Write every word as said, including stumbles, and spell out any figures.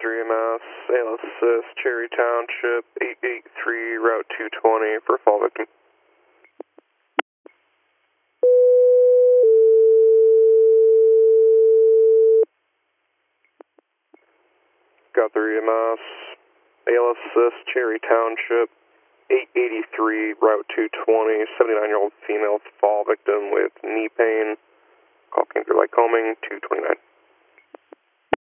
three M S, A L S assist, Cherry Township, eight eight three, Route two twenty for fall victim. Got three M S, A L S assist, Cherry Township, eight eighty-three, Route two twenty, seventy-nine-year-old female fall victim with knee pain. Call came through Lycoming, two twenty-nine.